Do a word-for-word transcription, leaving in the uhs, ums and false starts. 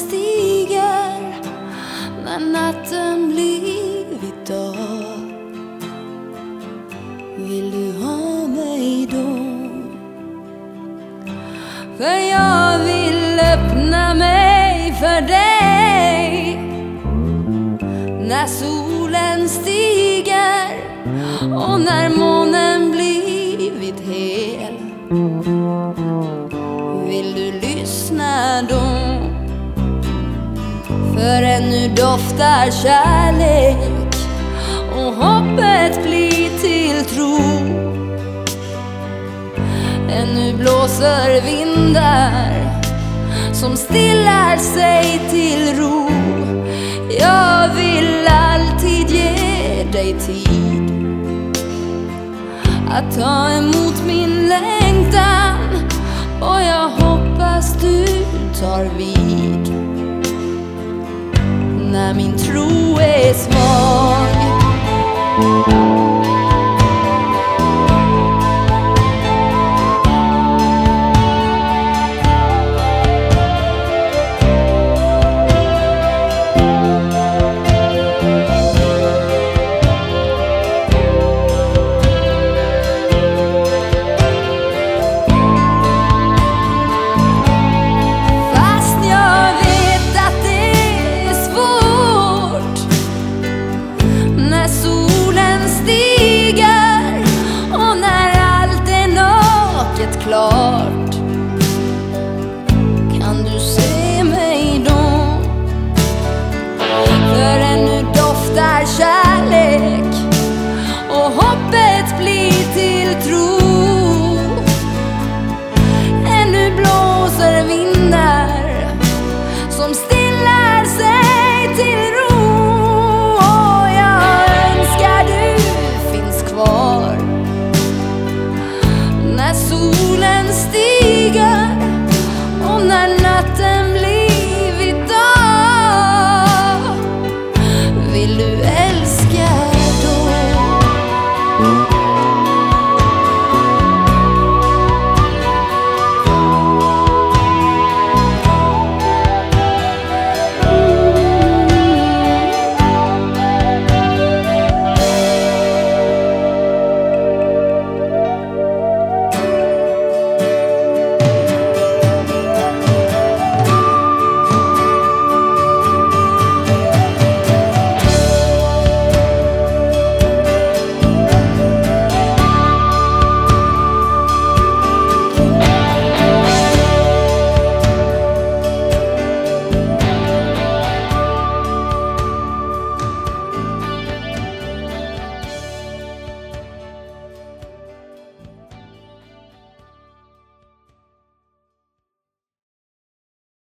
stiger, när natten blivit dag. Vill du ha mig då? För jag vill öppna mig för dig när solen stiger och när månen blivit hel. Vill du lyssna då? För ännu doftar kärlek och hoppet blir till tro. Ännu blåser vindar som stillar sig till ro. Jag vill alltid ge dig tid att ta emot min längtan, och jag hoppas du tar vid när min tro är svag. Klart, kan du se mig då? För ännu doftar kärlek och hoppet blir till tro. Ännu blåser vindar som